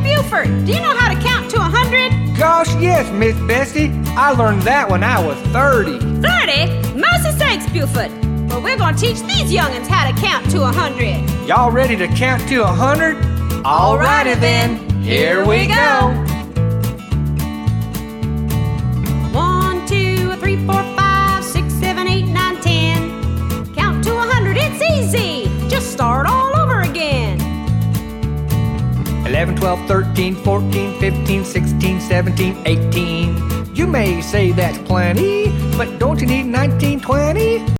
Buford, do you know how to count to 100? Gosh, yes, Miss Bessie. I learned that when I was 30. 30? Mercy sakes, Buford. Well, we're gonna teach these youngins how to count to 100. Y'all ready to count to 100? Alrighty then, here we go. 1, 2, 3, 4, 5, 6, 7, 8, 9, 10. Count to 100, it's easy. Just start all over again. 11, 12, 13, 14, 15, 16, 17, 18. You may say that's plenty, but don't you need 19, 20?